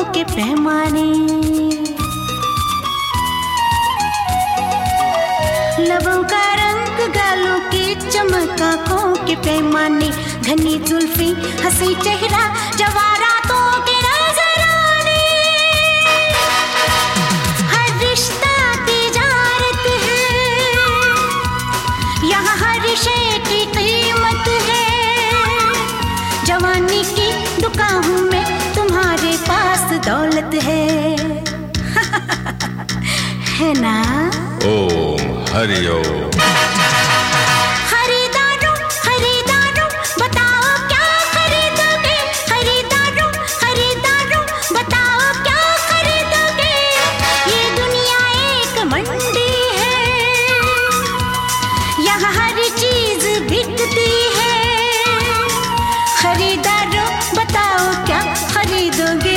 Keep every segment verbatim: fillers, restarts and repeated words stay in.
के पैमाने, लबों का रंग गालों की चमक आँखों के पैमाने, घनी जुल्फी हंसी चेहरा जवारातों के नजराने। हर रिश्ता तिजारत है, यहाँ हर शय की कीमत है। जवानी की दुकान में तुम्हारे पास दौलत है, है ना? ओम हरि ओम। खरीदारों खरीदारों बताओ क्या खरीदोगे, खरीदारों खरीदारों बताओ क्या खरीदोगे। ये दुनिया एक मंडी है, यहाँ हर चीज बिकती है। खरीदारों बताओ क्या खरीदोगे।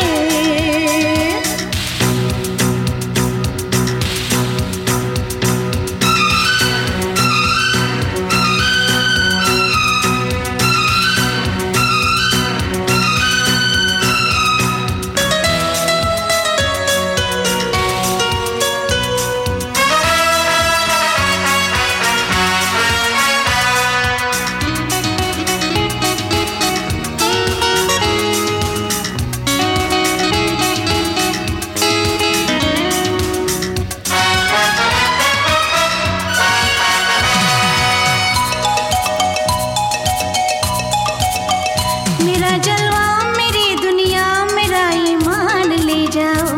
मेरा जलवा मेरी दुनिया मेरा ईमान ले जाओ,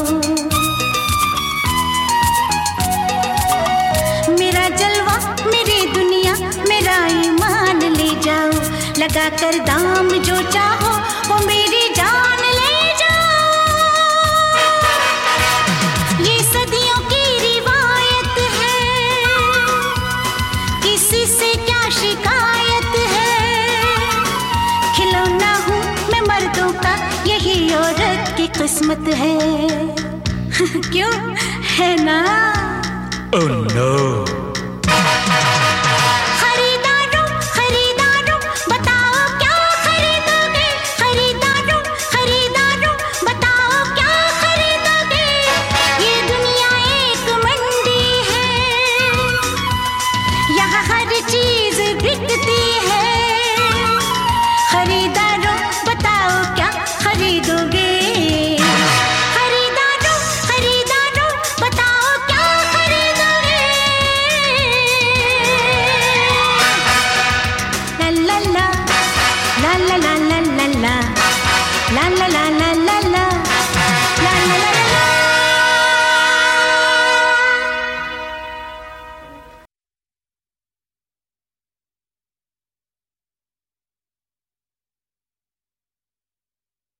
मेरा जलवा मेरी दुनिया मेरा ईमान ले जाओ। लगा कर दाम जो चाहो वो मेरी जान ले जाओ। ये सदियों की रिवायत है, किसी से क्या शिकायत है। खिलौना हूँ मैं मर्दों का, यही औरत की किस्मत है। क्यों, है ना? Oh no!